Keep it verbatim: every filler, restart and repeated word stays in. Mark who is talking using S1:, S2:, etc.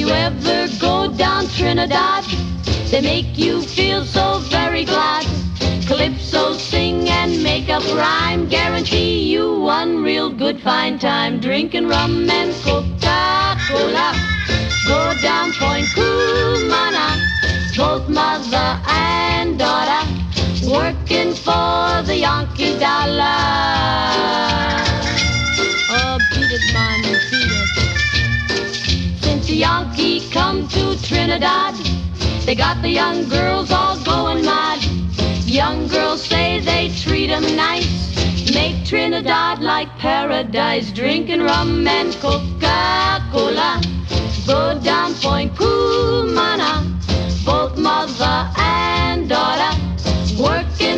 S1: you ever go down Trinidad, they make you feel so very glad. Calypso sing and make up rhyme, guarantee you one real good fine time. Drinking rum and Coca-Cola, go down Point Cumana, both mother and daughter, working for the Yankee dollar. Oh, beat it, man, beat it. Since the Yankee come to Trinidad, they got the young girls all going mad. Young girls say they treat 'em nice, make Trinidad like paradise. Drinking rum and Coca-Cola, go down Point Cool.